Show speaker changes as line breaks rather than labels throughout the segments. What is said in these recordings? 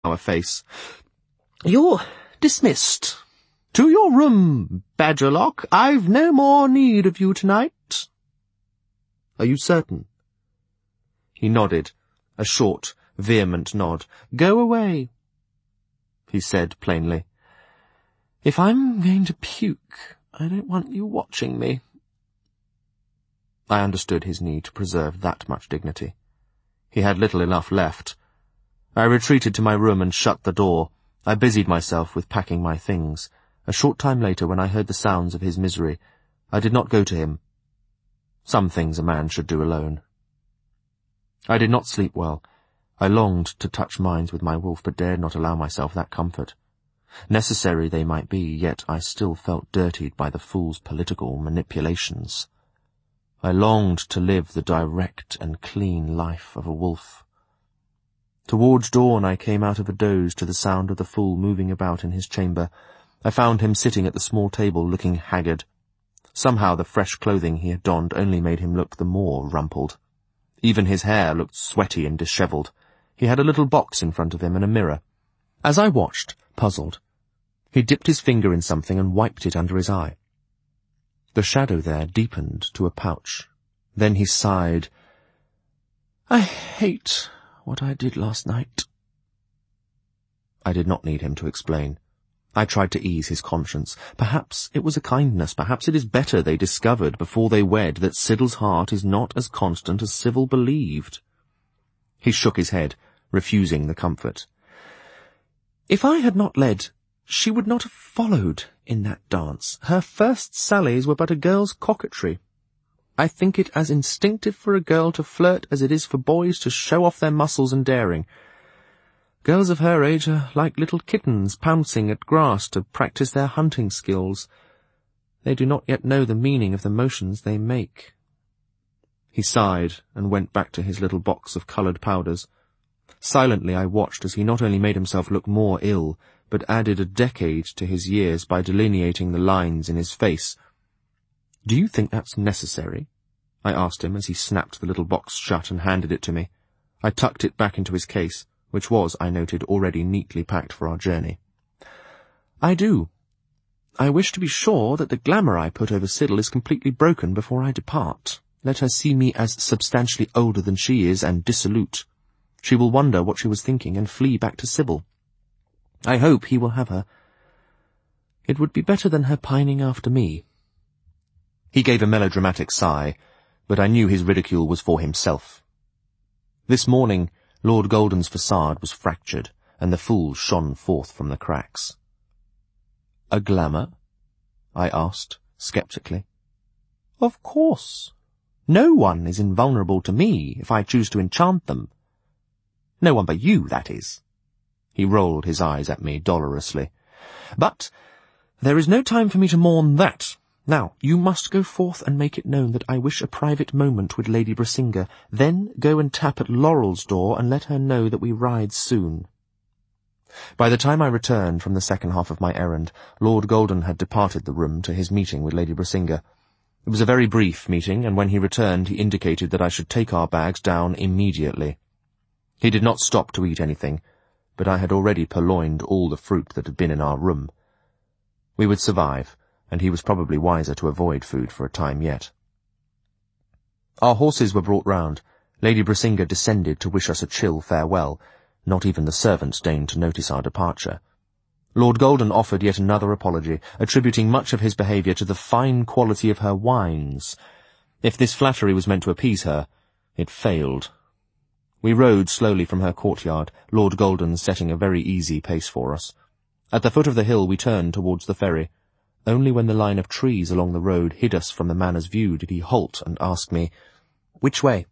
our face. "You're dismissed. To your room, Badgerlock. I've no more need of you tonight." "Are you certain?" He nodded, a short, vehement nod. "Go away," he said plainly. "If I'm going to puke, I don't want you watching me." I understood his need to preserve that much dignity. He had little enough left. I retreated to my room and shut the door. I busied myself with packing my things. A short time later, when I heard the sounds of his misery, I did not go to him. Some things a man should do alone. I did not sleep well. I longed to touch minds with my wolf, but dared not allow myself that comfort. Necessary they might be, yet I still felt dirtied by the fool's political manipulations. I longed to live the direct and clean life of a wolf. Towards dawn I came out of a doze to the sound of the fool moving about in his chamber. I found him sitting at the small table, looking haggard. Somehow the fresh clothing he had donned only made him look the more rumpled. Even his hair looked sweaty and dishevelled. He had a little box in front of him and a mirror. As I watched, puzzled, he dipped his finger in something and wiped it under his eye. The shadow there deepened to a pouch. Then he sighed. "I hate what I did last night." I did not need him to explain. I tried to ease his conscience. Perhaps it was a kindness. Perhaps it is better they discovered before they wed that Sybil's heart is not as constant as Sybil believed. He shook his head, refusing the comfort. "If I had not led, she would not have followed in that dance. Her first sallies were but a girl's coquetry. I think it as instinctive for a girl to flirt as it is for boys to show off their muscles and daring. Girls of her age are like little kittens pouncing at grass to practice their hunting skills. They do not yet know the meaning of the motions they make." He sighed and went back to his little box of coloured powders. Silently I watched as he not only made himself look more ill, but added a decade to his years by delineating the lines in his face. "Do you think that's necessary?" I asked him as he snapped the little box shut and handed it to me. I tucked it back into his case, which was, I noted, already neatly packed for our journey. "I do. I wish to be sure that the glamour I put over Sybil is completely broken before I depart. Let her see me as substantially older than she is and dissolute. She will wonder what she was thinking and flee back to Sybil. I hope he will have her. It would be better than her pining after me." He gave a melodramatic sigh, but I knew his ridicule was for himself. This morning Lord Golden's facade was fractured, and the fool shone forth from the cracks. "A glamour?" I asked, sceptically. "Of course. No one is invulnerable to me if I choose to enchant them. No one but you, that is." He rolled his eyes at me dolorously. "But there is no time for me to mourn that. Now, you must go forth and make it known that I wish a private moment with Lady Brasinga. Then go and tap at Laurel's door and let her know that we ride soon." By the time I returned from the second half of my errand, Lord Golden had departed the room to his meeting with Lady Brasinga. It was a very brief meeting, and when he returned he indicated that I should take our bags down immediately. He did not stop to eat anything, but I had already purloined all the fruit that had been in our room. We would survive, and he was probably wiser to avoid food for a time yet. Our horses were brought round. Lady Brasinga descended to wish us a chill farewell. Not even the servants deigned to notice our departure. Lord Golden offered yet another apology, attributing much of his behaviour to the fine quality of her wines. If this flattery was meant to appease her, it failed. We rode slowly from her courtyard, Lord Golden setting a very easy pace for us. At the foot of the hill we turned towards the ferry. Only when the line of trees along the road hid us from the manor's view did he halt and ask me, "Which way?"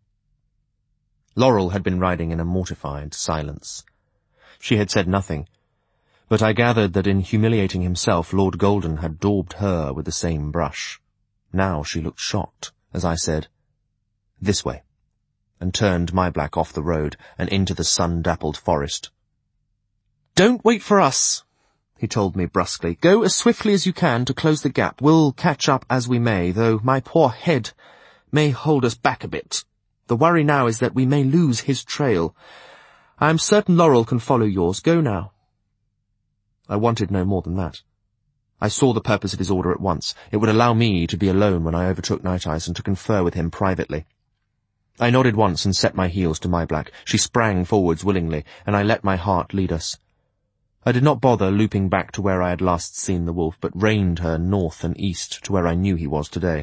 Laurel had been riding in a mortified silence. She had said nothing, but I gathered that in humiliating himself Lord Golden had daubed her with the same brush. Now she looked shocked as I said, "This way," and turned my black off the road and into the sun-dappled forest. "Don't wait for us," he told me brusquely. "Go as swiftly as you can to close the gap. We'll catch up as we may, though my poor head may hold us back a bit. The worry now is that we may lose his trail. I am certain Laurel can follow yours. Go now." I wanted no more than that. I saw the purpose of his order at once. It would allow me to be alone when I overtook Night Eyes and to confer with him privately. I nodded once and set my heels to my black. She sprang forwards willingly, and I let my heart lead us. I did not bother looping back to where I had last seen the wolf, but reined her north and east to where I knew he was today.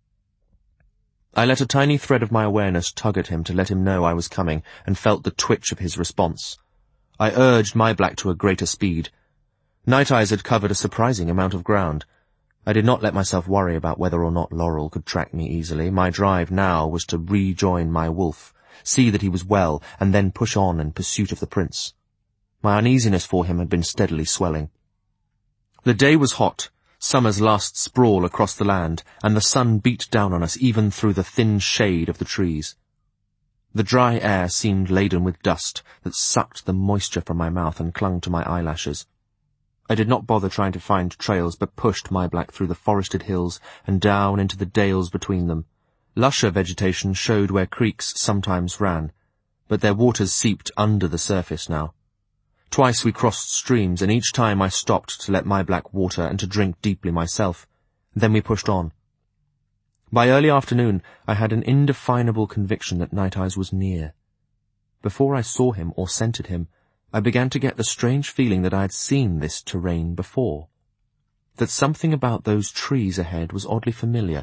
I let a tiny thread of my awareness tug at him to let him know I was coming, and felt the twitch of his response. I urged my black to a greater speed. Night Eyes had covered a surprising amount of ground. I did not let myself worry about whether or not Laurel could track me easily. My drive now was to rejoin my wolf, see that he was well, and then push on in pursuit of the prince. My uneasiness for him had been steadily swelling. The day was hot, summer's last sprawl across the land, and the sun beat down on us even through the thin shade of the trees. The dry air seemed laden with dust that sucked the moisture from my mouth and clung to my eyelashes. I did not bother trying to find trails, but pushed my black through the forested hills and down into the dales between them. Lusher vegetation showed where creeks sometimes ran, but their waters seeped under the surface now. Twice we crossed streams, and each time I stopped to let my black water and to drink deeply myself. Then we pushed on. By early afternoon I had an indefinable conviction that Night Eyes was near. Before I saw him or scented him, I began to get the strange feeling that I had seen this terrain before, that something about those trees ahead was oddly familiar.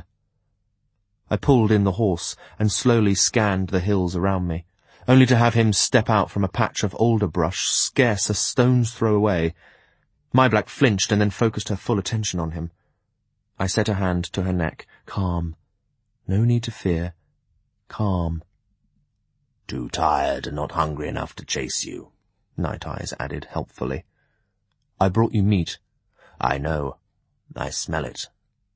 I pulled in the horse and slowly scanned the hills around me, only to have him step out from a patch of alder brush scarce a stone's throw away. My black flinched and then focused her full attention on him. I set a hand to her neck. "Calm. No need to fear. Calm."
"Too tired and not hungry enough to chase you," Night Eyes added helpfully.
"I brought you meat."
"I know. I smell it."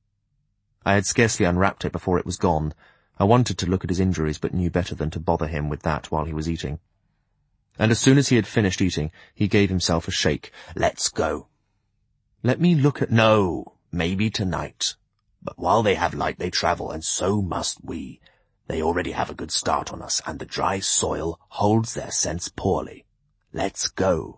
I had scarcely unwrapped it before it was gone. I wanted to look at his injuries, but knew better than to bother him with that while he was eating. And as soon as he had finished eating, he gave himself a shake.
"Let's go."
"Let me look at—"
"No, maybe tonight. But while they have light they travel, and so must we. They already have a good start on us, and the dry soil holds their scents poorly. Let's go."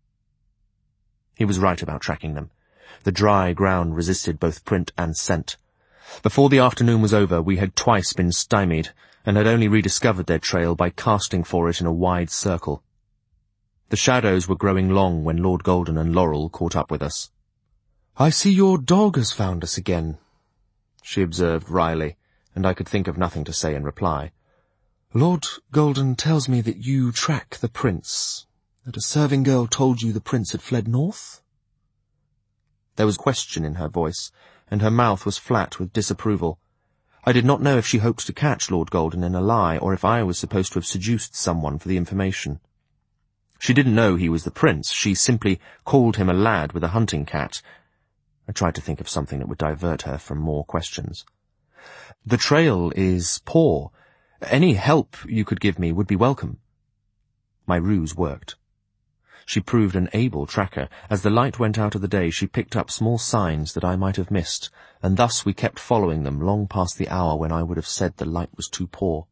He was right about tracking them. The dry ground resisted both print and scent. Before the afternoon was over, we had twice been stymied, and had only rediscovered their trail by casting for it in a wide circle. The shadows were growing long when Lord Golden and Laurel caught up with us. "I see your dog has found us again," she observed wryly, and I could think of nothing to say in reply. "Lord Golden tells me that you track the prince, that a serving girl told you the prince had fled north?" There was question in her voice, and her mouth was flat with disapproval. I did not know if she hoped to catch Lord Golden in a lie, or if I was supposed to have seduced someone for the information. She didn't know he was the prince. She simply called him a lad with a hunting cat. I tried to think of something that would divert her from more questions. "The trail is poor. Any help you could give me would be welcome." My ruse worked. She proved an able tracker. As the light went out of the day, she picked up small signs that I might have missed, and thus we kept following them long past the hour when I would have said the light was too poor.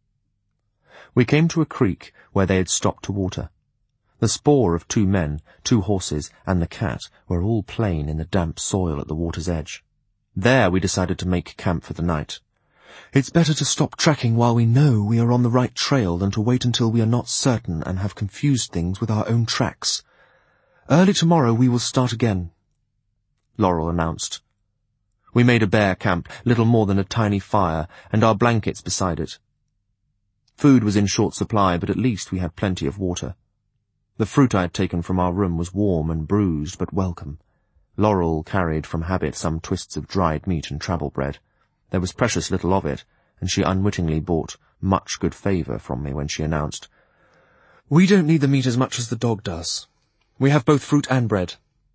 We came to a creek where they had stopped to water. The spoor of 2 men, 2 horses, and the cat were all plain in the damp soil at the water's edge. There we decided to make camp for the night. "It's better to stop tracking while we know we are on the right trail than to wait until we are not certain and have confused things with our own tracks. Early tomorrow we will start again," Laurel announced. We made a bare camp, little more than a tiny fire, and our blankets beside it. Food was in short supply, but at least we had plenty of water. The fruit I had taken from our room was warm and bruised, but welcome. Laurel carried from habit some twists of dried meat and travel bread. There was precious little of it, and she unwittingly bought much good favour from me when she announced, "We don't need the meat as much as the dog does. We have both fruit and bread."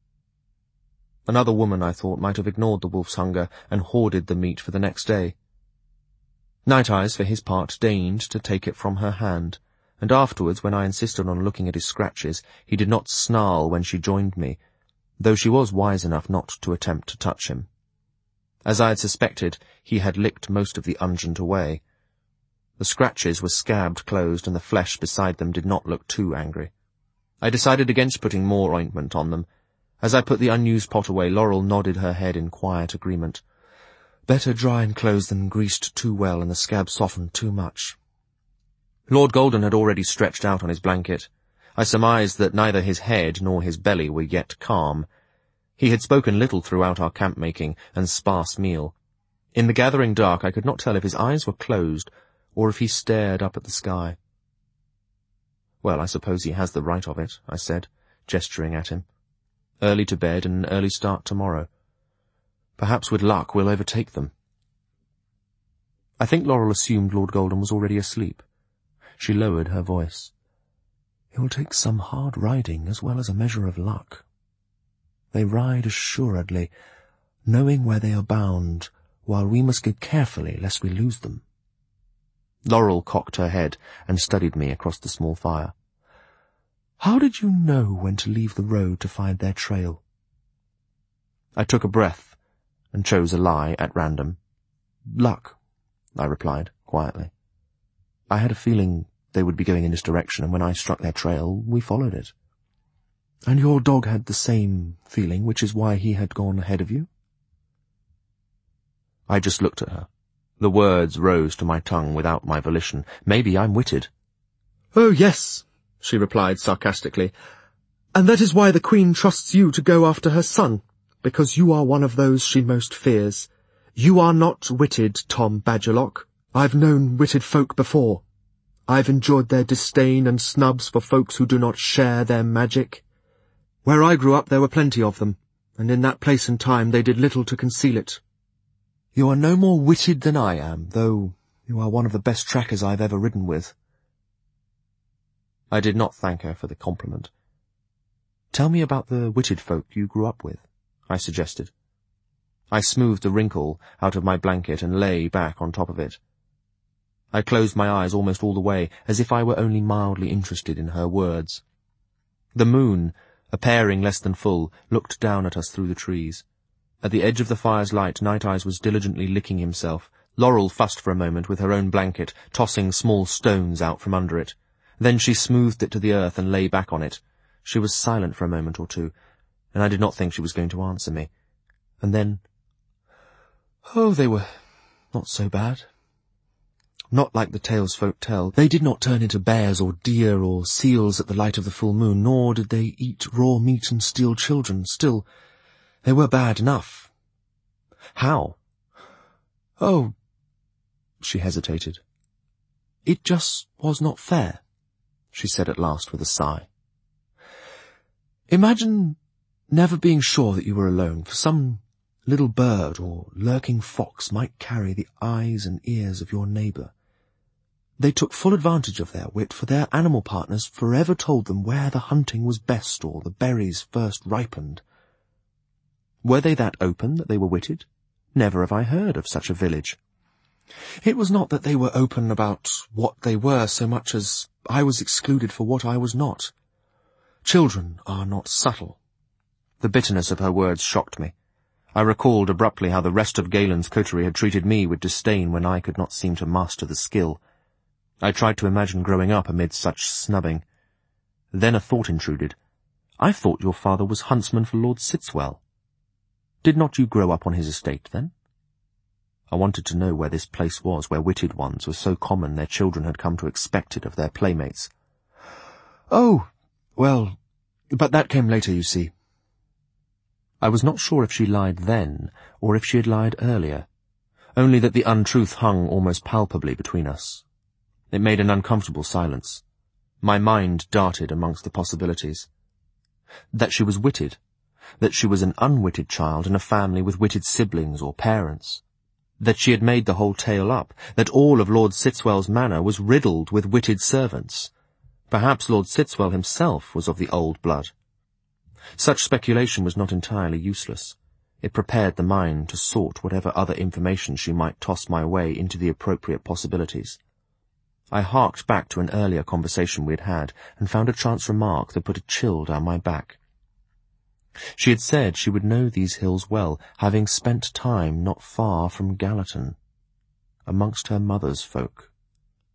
Another woman, I thought, might have ignored the wolf's hunger and hoarded the meat for the next day. Night Eyes, for his part, deigned to take it from her hand, and afterwards, when I insisted on looking at his scratches, he did not snarl when she joined me, though she was wise enough not to attempt to touch him. As I had suspected, he had licked most of the unguent away. The scratches were scabbed closed, and the flesh beside them did not look too angry. I decided against putting more ointment on them. As I put the unused pot away, Laurel nodded her head in quiet agreement. Better dry and closed than greased too well and the scab softened too much. Lord Golden had already stretched out on his blanket. I surmised that neither his head nor his belly were yet calm. He had spoken little throughout our camp-making and sparse meal. In the gathering dark I could not tell if his eyes were closed or if he stared up at the sky. "Well, I suppose he has the right of it," I said, gesturing at him. "Early to bed and an early start tomorrow. Perhaps with luck we'll overtake them." I think Laurel assumed Lord Golden was already asleep. She lowered her voice. "It will take some hard riding as well as a measure of luck. They ride assuredly, knowing where they are bound, while we must go carefully lest we lose them." Laurel cocked her head and studied me across the small fire. "How did you know when to leave the road to find their trail?" I took a breath and chose a lie at random. "Luck," I replied quietly. "I had a feeling they would be going in this direction, and when I struck their trail, we followed it." "And your dog had the same feeling, which is why he had gone ahead of you?" I just looked at her. The words rose to my tongue without my volition. Maybe I'm witted. "Oh, yes," she replied sarcastically, "and that is why the Queen trusts you to go after her son, because you are one of those she most fears. You are not witted, Tom Badgerlock. I've known witted folk before. I've endured their disdain and snubs for folks who do not share their magic. Where I grew up there were plenty of them, and in that place and time they did little to conceal it. You are no more witted than I am, though you are one of the best trackers I've ever ridden with." I did not thank her for the compliment. "Tell me about the witted folk you grew up with," I suggested. I smoothed a wrinkle out of my blanket and lay back on top of it. I closed my eyes almost all the way, as if I were only mildly interested in her words. The moon, appearing less than full, looked down at us through the trees. At the edge of the fire's light, Night Eyes was diligently licking himself. Laurel fussed for a moment with her own blanket, tossing small stones out from under it. Then she smoothed it to the earth and lay back on it. She was silent for a moment or two, and I did not think she was going to answer me. And then, "Oh, they were not so bad. Not like the tales folk tell. They did not turn into bears or deer or seals at the light of the full moon, nor did they eat raw meat and steal children. Still, they were bad enough." "How?" "Oh," she hesitated. "It just was not fair," she said at last with a sigh. "Imagine never being sure that you were alone, for some little bird or lurking fox might carry the eyes and ears of your neighbour. They took full advantage of their wit, for their animal partners forever told them where the hunting was best or the berries first ripened. Were they that open that they were witted? Never have I heard of such a village. It was not that they were open about what they were so much as I was excluded for what I was not. Children are not subtle." The bitterness of her words shocked me. I recalled abruptly how the rest of Galen's coterie had treated me with disdain when I could not seem to master the skill. I tried to imagine growing up amid such snubbing. Then a thought intruded. "I thought your father was huntsman for Lord Sitswell. Did not you grow up on his estate, then?" I wanted to know where this place was, where witted ones were so common their children had come to expect it of their playmates. "Oh, well, but that came later, you see." I was not sure if she lied then, or if she had lied earlier, only that the untruth hung almost palpably between us. It made an uncomfortable silence. My mind darted amongst the possibilities. That she was witted, that she was an unwitted child in a family with witted siblings or parents, that she had made the whole tale up, that all of Lord Sitswell's manor was riddled with witted servants. Perhaps Lord Sitswell himself was of the old blood. Such speculation was not entirely useless. It prepared the mind to sort whatever other information she might toss my way into the appropriate possibilities. I harked back to an earlier conversation we had had, and found a chance remark that put a chill down my back. She had said she would know these hills well, having spent time not far from Gallatin, amongst her mother's folk.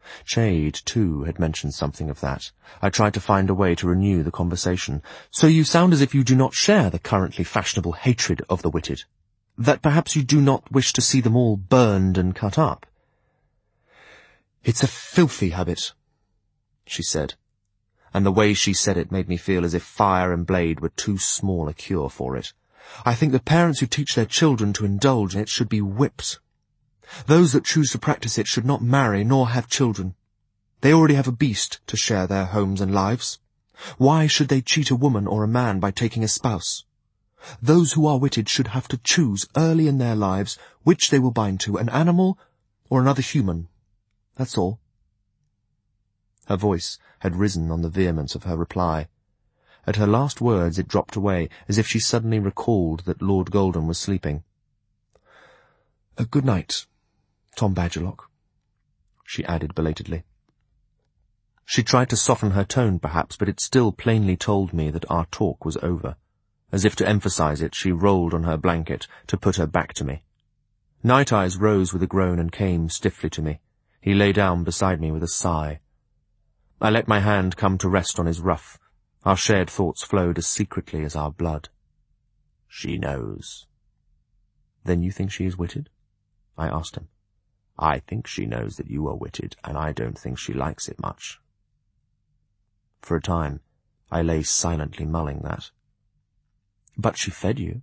Chade, too, had mentioned something of that. I tried to find a way to renew the conversation. So you sound as if you do not share the currently fashionable hatred of the witted. That perhaps you do not wish to see them all burned and cut up. It's a filthy habit, she said, and the way she said it made me feel as if fire and blade were too small a cure for it. I think the parents who teach their children to indulge in it should be whipped. Those that choose to practice it should not marry nor have children. They already have a beast to share their homes and lives. Why should they cheat a woman or a man by taking a spouse? Those who are witted should have to choose early in their lives which they will bind to, an animal or another human. That's all. Her voice had risen on the vehemence of her reply. At her last words it dropped away, as if she suddenly recalled that Lord Golden was sleeping. Good night, Tom Badgerlock, she added belatedly. She tried to soften her tone, perhaps, but it still plainly told me that our talk was over. As if to emphasize it, she rolled on her blanket to put her back to me. Night Eyes rose with a groan and came stiffly to me. He lay down beside me with a sigh. I let my hand come to rest on his ruff. Our shared thoughts flowed as secretly as our blood. She knows. Then you think she is witted? I asked him. I think she knows that you are witted, and I don't think she likes it much. For a time, I lay silently mulling that. But she fed you.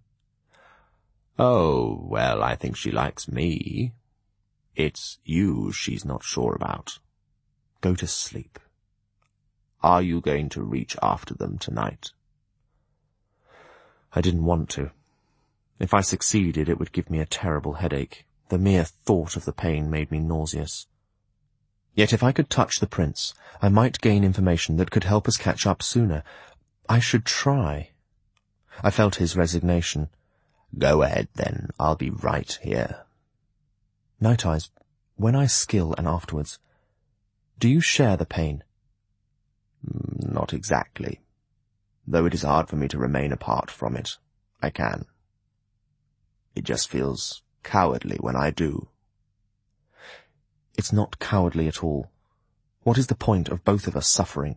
Oh, well, I think she likes me. It's you she's not sure about. Go to sleep. Are you going to reach after them tonight? I didn't want to. If I succeeded, it would give me a terrible headache. The mere thought of the pain made me nauseous. Yet if I could touch the prince, I might gain information that could help us catch up sooner. I should try. I felt his resignation. Go ahead, then. I'll be right here. Night Eyes, when I skill and afterwards, do you share the pain? Not exactly. Though it is hard for me to remain apart from it, I can. It just feels cowardly when I do. It's not cowardly at all. What is the point of both of us suffering?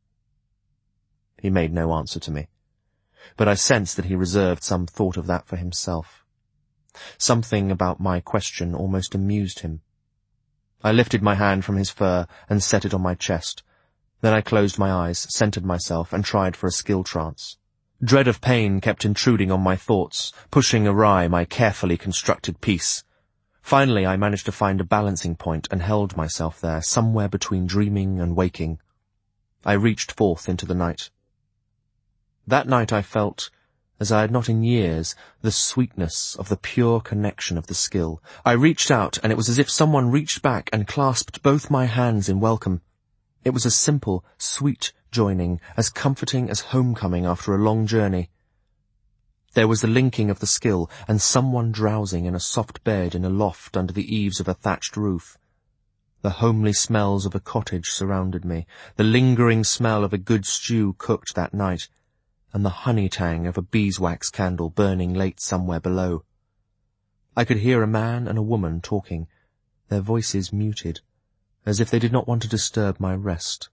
He made no answer to me, but I sensed that he reserved some thought of that for himself. Something about my question almost amused him. I lifted my hand from his fur and set it on my chest. Then I closed my eyes, centered myself, and tried for a skill trance. Dread of pain kept intruding on my thoughts, pushing awry my carefully constructed piece. Finally, I managed to find a balancing point and held myself there, somewhere between dreaming and waking. I reached forth into the night. That night I felt, as I had not in years, the sweetness of the pure connection of the skill. I reached out, and it was as if someone reached back and clasped both my hands in welcome. It was a simple, sweet joining, as comforting as homecoming after a long journey. There was the linking of the skill, and someone drowsing in a soft bed in a loft under the eaves of a thatched roof. The homely smells of a cottage surrounded me, the lingering smell of a good stew cooked that night, and the honey tang of a beeswax candle burning late somewhere below. I could hear a man and a woman talking, their voices muted, as if they did not want to disturb my rest.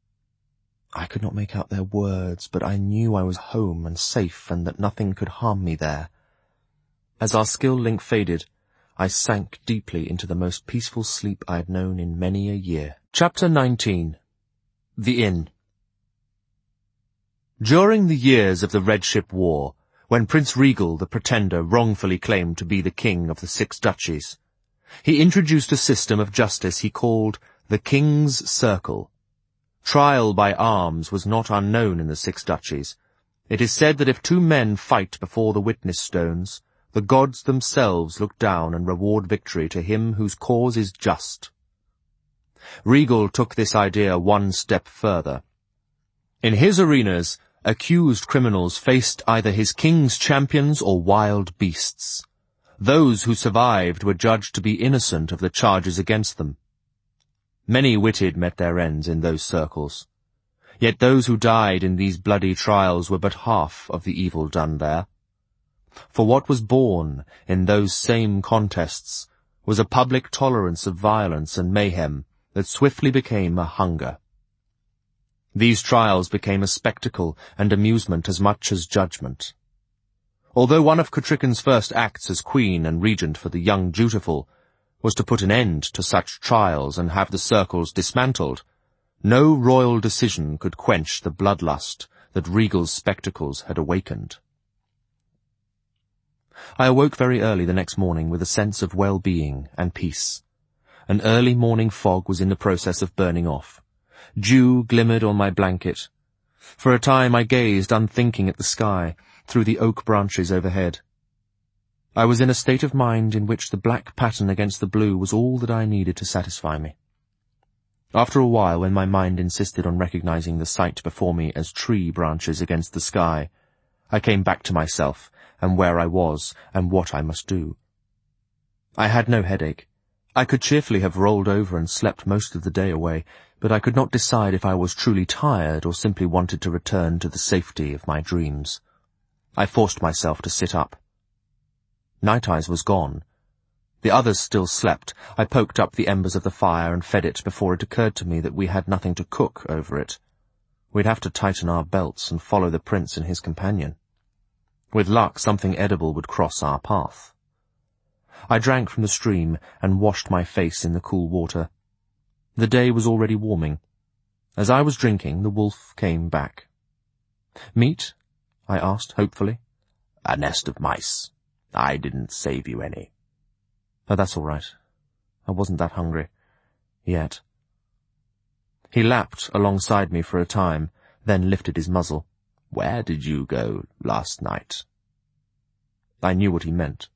I could not make out their words, but I knew I was home and safe and that nothing could harm me there. As our skill link faded, I sank deeply into the most peaceful sleep I had known in many a year. Chapter 19. The Inn. During the years of the Red Ship War, when Prince Regal the Pretender wrongfully claimed to be the king of the 6 duchies, he introduced a system of justice he called the King's Circle. Trial by arms was not unknown in the 6 duchies. It is said that if 2 men fight before the witness stones, the gods themselves look down and reward victory to him whose cause is just. Regal took this idea one step further. In his arenas, accused criminals faced either his king's champions or wild beasts. Those who survived were judged to be innocent of the charges against them. Many witted met their ends in those circles. Yet those who died in these bloody trials were but half of the evil done there. For what was born in those same contests was a public tolerance of violence and mayhem
that swiftly became a hunger. These trials became a spectacle and amusement as much as judgment. Although one of Cotrican's first acts as queen and regent for the young dutiful was to put an end to such trials and have the circles dismantled, no royal decision could quench the bloodlust that Regal's spectacles had awakened. I awoke very early the next morning with a sense of well-being and peace. An early morning fog was in the process of burning off. Dew glimmered on my blanket. For a time I gazed unthinking at the sky through the oak branches overhead. I was in a state of mind in which the black pattern against the blue was all that I needed to satisfy me. After a while, when my mind insisted on recognizing the sight before me as tree branches against the sky, I came back to myself and where I was and what I must do. I had no headache. I could cheerfully have rolled over and slept most of the day away, but I could not decide if I was truly tired or simply wanted to return to the safety of my dreams. I forced myself to sit up. Night Eyes was gone. The others still slept. I poked up the embers of the fire and fed it before it occurred to me that we had nothing to cook over it. We'd have to tighten our belts and follow the prince and his companion. With luck, something edible would cross our path. I drank from the stream and washed my face in the cool water. The day was already warming. As I was drinking, the wolf came back. "Meat?" I asked, hopefully.
"A nest of mice. I didn't save you any."
"Oh, that's all right. I wasn't that hungry. Yet." He lapped alongside me for a time, then lifted his muzzle.
"Where did you go last night?"
I knew what he meant.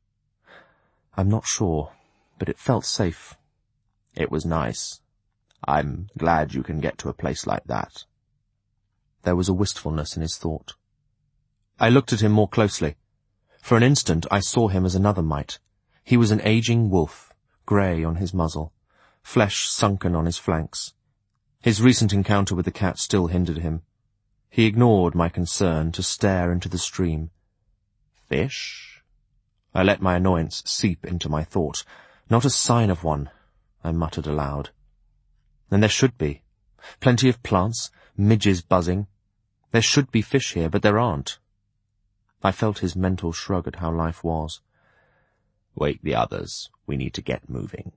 I'm not sure, but it felt safe.
"It was nice. I'm glad you can get to a place like that."
There was a wistfulness in his thought. I looked at him more closely. For an instant I saw him as another might. He was an aging wolf, grey on his muzzle, flesh sunken on his flanks. His recent encounter with the cat still hindered him. He ignored my concern to stare into the stream.
"Fish?"
I let my annoyance seep into my thought. "Not a sign of one," I muttered aloud. "And there should be. Plenty of plants, midges buzzing. There should be fish here, but there aren't." I felt his mental shrug at how life was.
"Wake the others. We need to get moving."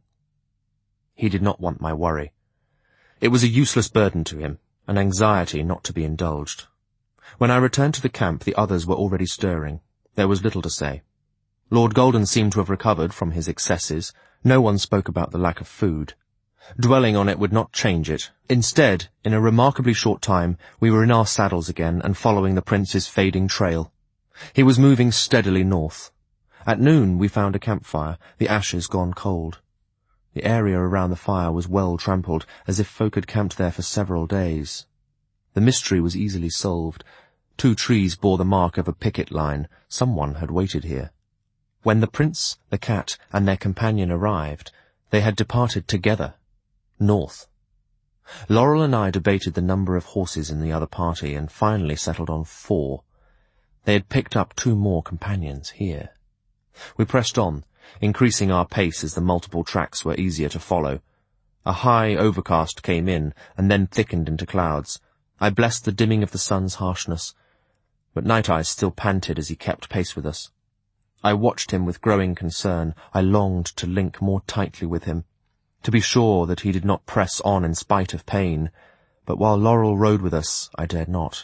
He did not want my worry. It was a useless burden to him, an anxiety not to be indulged. When I returned to the camp, the others were already stirring. There was little to say. Lord Golden seemed to have recovered from his excesses. No one spoke about the lack of food. Dwelling on it would not change it. Instead, in a remarkably short time, we were in our saddles again and following the prince's fading trail. He was moving steadily north. At noon we found a campfire, the ashes gone cold. The area around the fire was well trampled, as if folk had camped there for several days. The mystery was easily solved. 2 trees bore the mark of a picket line. Someone had waited here. When the prince, the cat, and their companion arrived, they had departed together, north. Laurel and I debated the number of horses in the other party and finally settled on 4. They had picked up 2 more companions here. We pressed on, increasing our pace as the multiple tracks were easier to follow. A high overcast came in and then thickened into clouds. I blessed the dimming of the sun's harshness, but Night Eyes still panted as he kept pace with us. I watched him with growing concern. I longed to link more tightly with him, to be sure that he did not press on in spite of pain, but while Laurel rode with us, I dared not.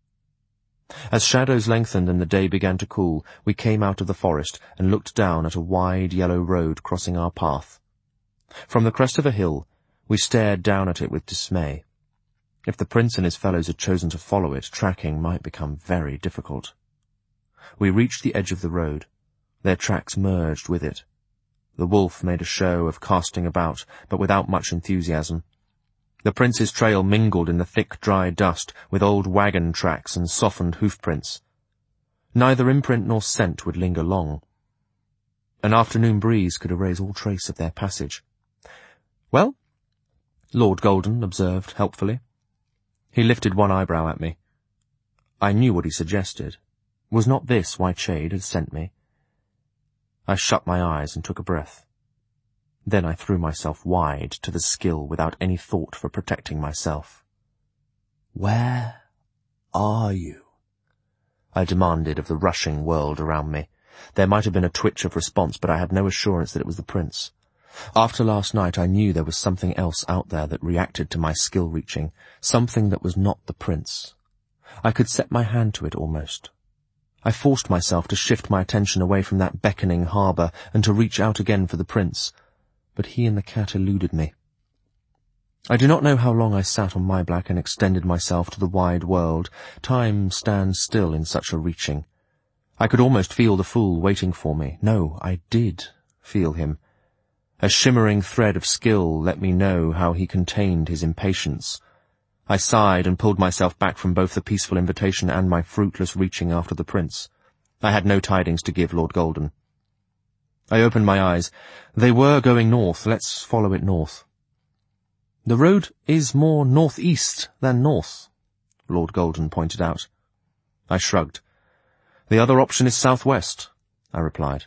As shadows lengthened and the day began to cool, we came out of the forest and looked down at a wide yellow road crossing our path. From the crest of a hill, we stared down at it with dismay. If the prince and his fellows had chosen to follow it, tracking might become very difficult. We reached the edge of the road. Their tracks merged with it. The wolf made a show of casting about, but without much enthusiasm. The prince's trail mingled in the thick, dry dust with old wagon tracks and softened hoofprints. Neither imprint nor scent would linger long. An afternoon breeze could erase all trace of their passage. "Well?" Lord Golden observed helpfully. He lifted one eyebrow at me. I knew what he suggested. Was not this why Chade had sent me? I shut my eyes and took a breath.
Then I threw myself wide to the skill without any thought for protecting myself.
"Where are you?"
I demanded of the rushing world around me. There might have been a twitch of response, but I had no assurance that it was the prince. After last night I knew there was something else out there that reacted to my skill-reaching, something that was not the prince. I could set my hand to it almost. I forced myself to shift my attention away from that beckoning harbour and to reach out again for the prince, but he and the cat eluded me. I do not know how long I sat on my black and extended myself to the wide world. Time stands still in such a reaching. I could almost feel the fool waiting for me. No, I did feel him. A shimmering thread of skill let me know how he contained his impatience. I sighed and pulled myself back from both the peaceful invitation and my fruitless reaching after the prince. I had no tidings to give Lord Golden. I opened my eyes. They were going north. Let's follow it north. The road is more northeast than north, Lord Golden pointed out. I shrugged. The other option is southwest, I replied.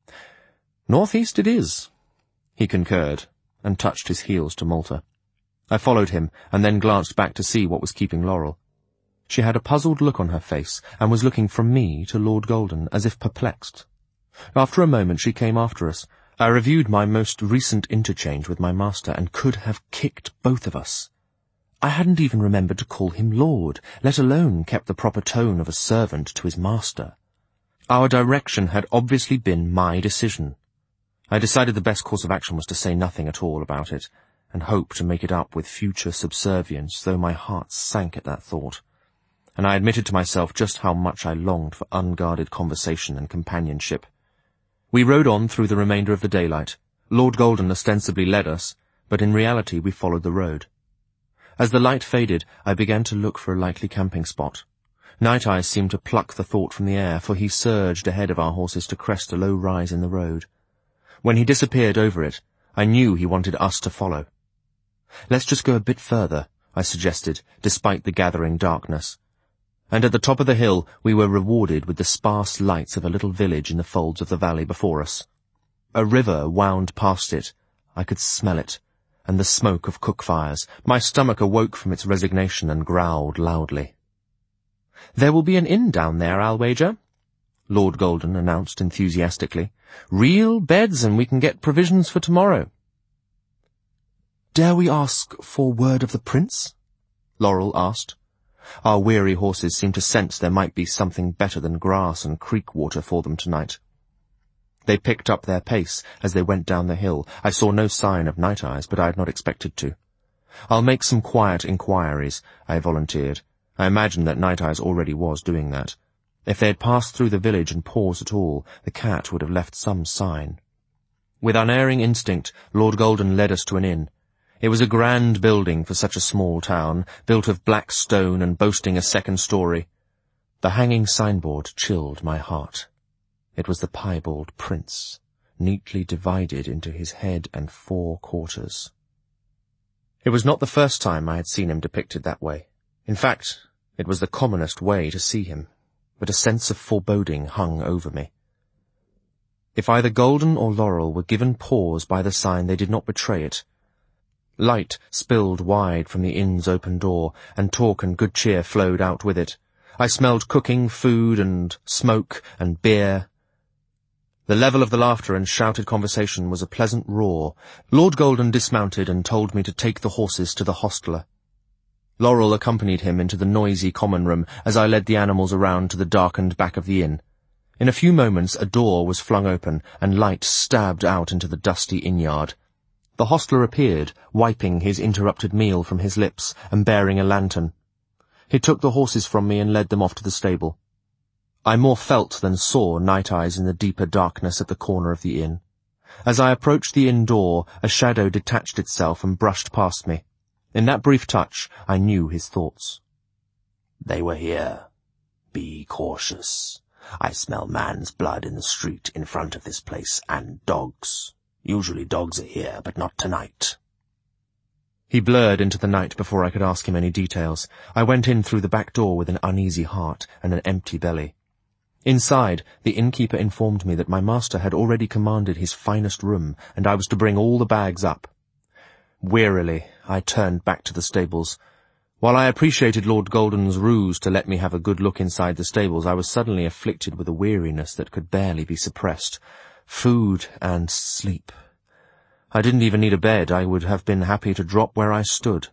Northeast it is, he concurred, and touched his heels to Malta. I followed him, and then glanced back to see what was keeping Laurel. She had a puzzled look on her face, and was looking from me to Lord Golden, as if perplexed. After a moment she came after us. I reviewed my most recent interchange with my master, and could have kicked both of us. I hadn't even remembered to call him Lord, let alone kept the proper tone of a servant to his master. Our direction had obviously been my decision. I decided the best course of action was to say nothing at all about it, and hope to make it up with future subservience, though my heart sank at that thought, and I admitted to myself just how much I longed for unguarded conversation and companionship. We rode on through the remainder of the daylight. Lord Golden ostensibly led us, but in reality we followed the road. As the light faded, I began to look for a likely camping spot. Night Eyes seemed to pluck the thought from the air, for he surged ahead of our horses to crest a low rise in the road. When he disappeared over it, I knew he wanted us to follow. Let's just go a bit further, I suggested, despite the gathering darkness. And at the top of the hill we were rewarded with the sparse lights of a little village in the folds of the valley before us. A river wound past it. I could smell it, and the smoke of cook fires. My stomach awoke from its resignation and growled loudly. "There will be an inn down there, I'll wager," Lord Golden announced enthusiastically. "Real beds, and we can get provisions for tomorrow." "Dare we ask for word of the prince?" Laurel asked. Our weary horses seemed to sense there might be something better than grass and creek water for them tonight. They picked up their pace as they went down the hill. I saw no sign of Night Eyes, but I had not expected to. "I'll make some quiet inquiries," I volunteered. I imagined that Night Eyes already was doing that. If they had passed through the village and paused at all, the cat would have left some sign. With unerring instinct, Lord Golden led us to an inn. It was a grand building for such a small town, built of black stone and boasting a second story. The hanging signboard chilled my heart. It was the piebald prince, neatly divided into his head and 4 quarters. It was not the first time I had seen him depicted that way. In fact, it was the commonest way to see him, but a sense of foreboding hung over me. If either Golden or Laurel were given pause by the sign, they did not betray it. Light spilled wide from the inn's open door, and talk and good cheer flowed out with it. I smelled cooking, food, and smoke, and beer. The level of the laughter and shouted conversation was a pleasant roar. Lord Golden dismounted and told me to take the horses to the hostler. Laurel accompanied him into the noisy common room as I led the animals around to the darkened back of the inn. In a few moments a door was flung open, and light stabbed out into the dusty inn-yard. The hostler appeared, wiping his interrupted meal from his lips and bearing a lantern. He took the horses from me and led them off to the stable. I more felt than saw Night Eyes in the deeper darkness at the corner of the inn. As I approached the inn door, a shadow detached itself and brushed past me. In that brief touch, I knew his thoughts.
"They were here. Be cautious. I smell man's blood in the street in front of this place, and dogs. Usually dogs are here, but not tonight."
He blurred into the night before I could ask him any details. I went in through the back door with an uneasy heart and an empty belly. Inside, the innkeeper informed me that my master had already commanded his finest room, and I was to bring all the bags up. Wearily, I turned back to the stables. While I appreciated Lord Golden's ruse to let me have a good look inside the stables, I was suddenly afflicted with a weariness that could barely be suppressed. Food and sleep. I didn't even need a bed. I would have been happy to drop where I stood.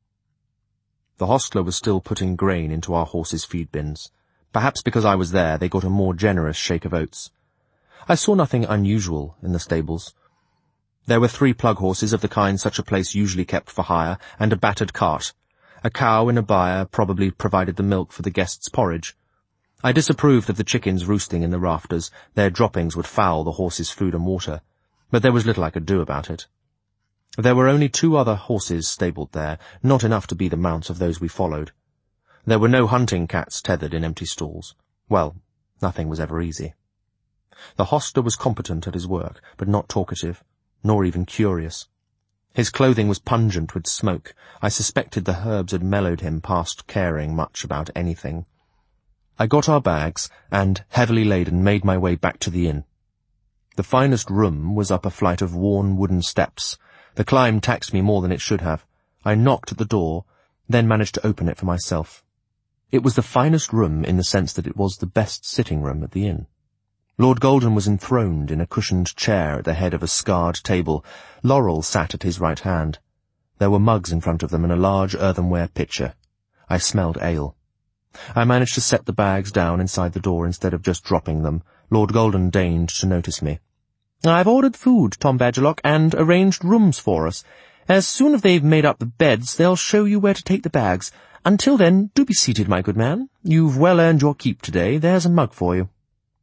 The hostler was still putting grain into our horses' feed bins. Perhaps because I was there, they got a more generous shake of oats. I saw nothing unusual in the stables. There were 3 plug horses of the kind such a place usually kept for hire, and a battered cart. A cow in a byre probably provided the milk for the guests' porridge. I disapproved of the chickens roosting in the rafters. Their droppings would foul the horses' food and water, but there was little I could do about it. There were only 2 other horses stabled there, not enough to be the mounts of those we followed. There were no hunting cats tethered in empty stalls. Well, nothing was ever easy. The hostler was competent at his work, but not talkative, nor even curious. His clothing was pungent with smoke. I suspected the herbs had mellowed him past caring much about anything. I got our bags, and, heavily laden, made my way back to the inn. The finest room was up a flight of worn wooden steps. The climb taxed me more than it should have. I knocked at the door, then managed to open it for myself. It was the finest room in the sense that it was the best sitting room at the inn. Lord Golden was enthroned in a cushioned chair at the head of a scarred table. Laurel sat at his right hand. There were mugs in front of them and a large earthenware pitcher. I smelled ale. I managed to set the bags down inside the door instead of just dropping them. Lord Golden deigned to notice me. "I've ordered food, Tom Badgerlock, and arranged rooms for us. As soon as they've made up the beds, they'll show you where to take the bags. Until then, do be seated, my good man. You've well earned your keep today. There's a mug for you."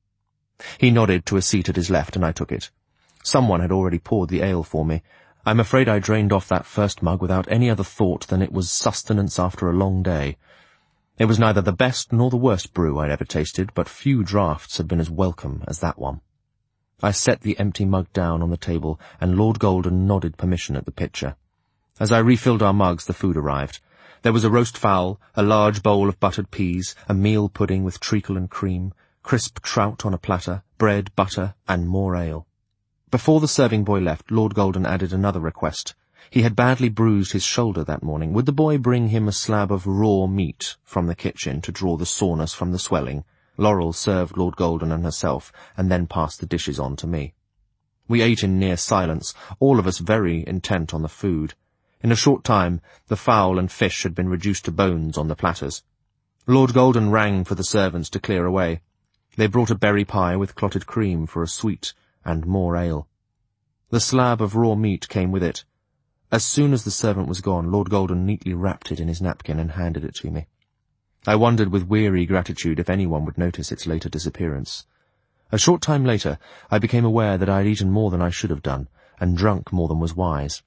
He nodded to a seat at his left, and I took it. Someone had already poured the ale for me. I'm afraid I drained off that first mug without any other thought than it was sustenance after a long day. It was neither the best nor the worst brew I'd ever tasted, but few draughts had been as welcome as that one. I set the empty mug down on the table, and Lord Golden nodded permission at the pitcher. As I refilled our mugs, the food arrived. There was a roast fowl, a large bowl of buttered peas, a meal pudding with treacle and cream, crisp trout on a platter, bread, butter, and more ale. Before the serving boy left, Lord Golden added another request. He had badly bruised his shoulder that morning. Would the boy bring him a slab of raw meat from the kitchen to draw the soreness from the swelling? Laurel served Lord Golden and herself, and then passed the dishes on to me. We ate in near silence, all of us very intent on the food. In a short time, the fowl and fish had been reduced to bones on the platters. Lord Golden rang for the servants to clear away. They brought a berry pie with clotted cream for a sweet, and more ale. The slab of raw meat came with it. As soon as the servant was gone, Lord Golden neatly wrapped it in his napkin and handed it to me. I wondered with weary gratitude if anyone would notice its later disappearance. A short time later, I became aware that I had eaten more than I should have done, and drunk more than was wise.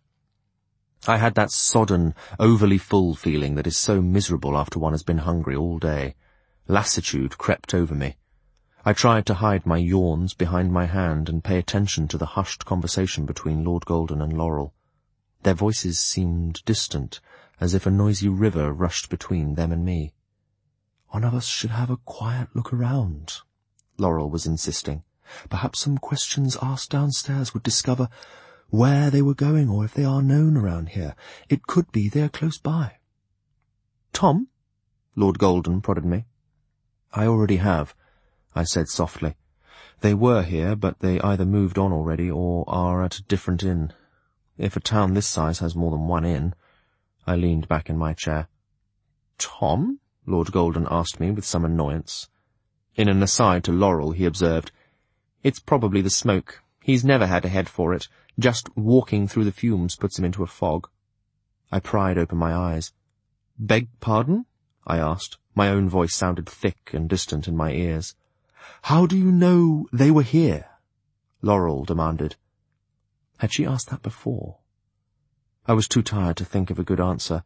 I had that sodden, overly full feeling that is so miserable after one has been hungry all day. Lassitude crept over me. I tried to hide my yawns behind my hand and pay attention to the hushed conversation between Lord Golden and Laurel. Their voices seemed distant, as if a noisy river rushed between them and me. "One of us should have a quiet look around," Laurel was insisting. "Perhaps some questions asked downstairs would discover where they were going, or if they are known around here. It could be they are close by." "Tom?" Lord Golden prodded me. "I already have," I said softly. "They were here, but they either moved on already or are at a different inn. If a town this size has more than one inn—" I leaned back in my chair. "Tom?" Lord Golden asked me with some annoyance. In an aside to Laurel, he observed, "It's probably the smoke. He's never had a head for it. Just walking through the fumes puts him into a fog." I pried open my eyes. "Beg pardon?" I asked. My own voice sounded thick and distant in my ears. "How do you know they were here?" Laurel demanded. Had she asked that before? I was too tired to think of a good answer.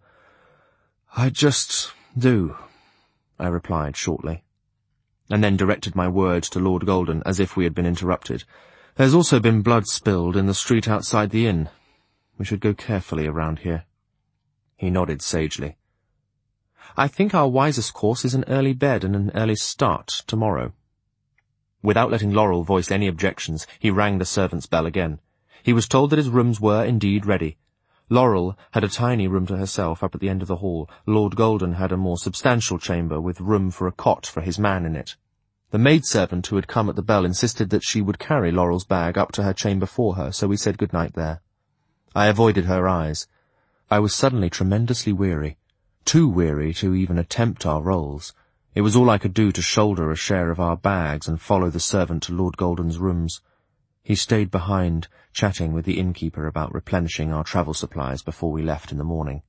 "I just do," I replied shortly, and then directed my words to Lord Golden as if we had been interrupted. "There's also been blood spilled in the street outside the inn. We should go carefully around here." He nodded sagely. "I think our wisest course is an early bed and an early start tomorrow." Without letting Laurel voice any objections, he rang the servant's bell again. He was told that his rooms were indeed ready. Laurel had a tiny room to herself up at the end of the hall. Lord Golden had a more substantial chamber with room for a cot for his man in it. The maidservant who had come at the bell insisted that she would carry Laurel's bag up to her chamber for her, so we said good night there. I avoided her eyes. I was suddenly tremendously weary, too weary to even attempt our roles. It was all I could do to shoulder a share of our bags and follow the servant to Lord Golden's rooms. He stayed behind, chatting with the innkeeper about replenishing our travel supplies before we left in the morning.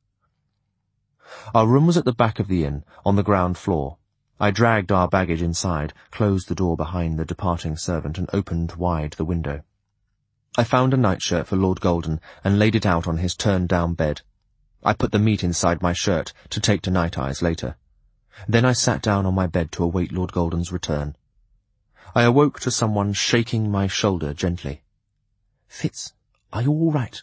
Our room was at the back of the inn, on the ground floor. I dragged our baggage inside, closed the door behind the departing servant, and opened wide the window. I found a nightshirt for Lord Golden and laid it out on his turned-down bed. I put the meat inside my shirt to take to Night Eyes later. Then I sat down on my bed to await Lord Golden's return. I awoke to someone shaking my shoulder gently. "Fitz, are you all right?"